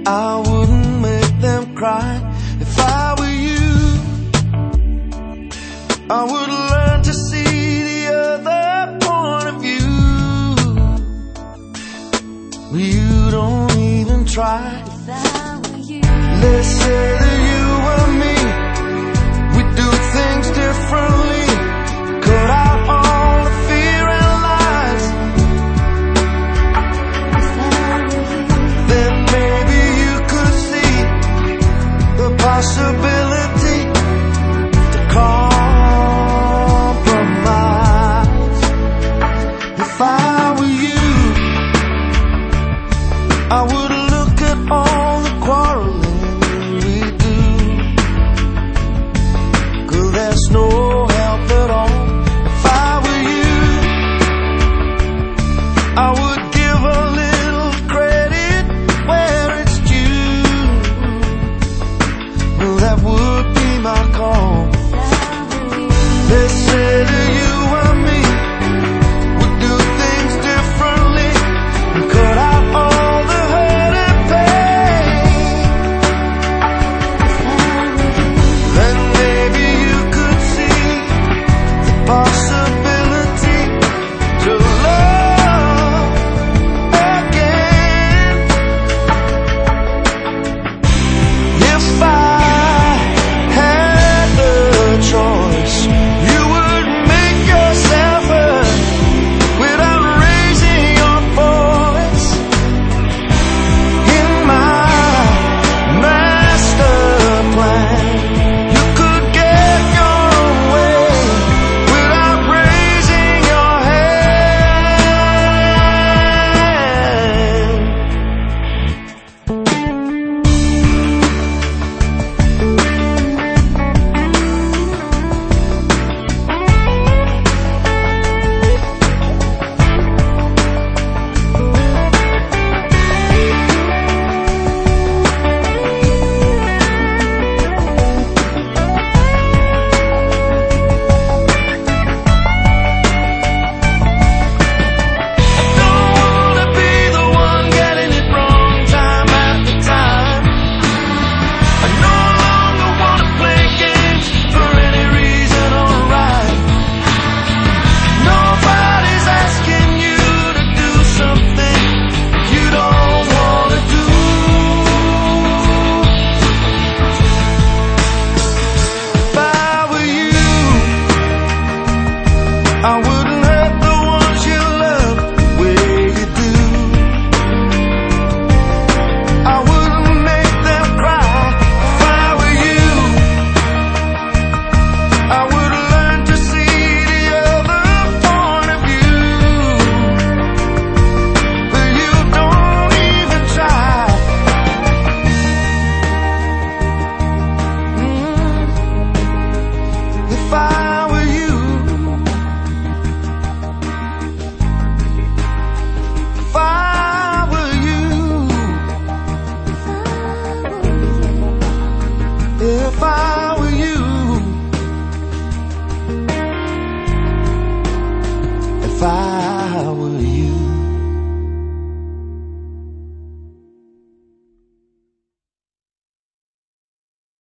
I wouldn't make them cry. If I were you, I would learn to see the other point of view. You don't even try. If I were you, Let's say that you and me, we do things differently. Cut out all the fear and lies. if I were you, Then maybe you could see the possibility to compromise. If I were you, I would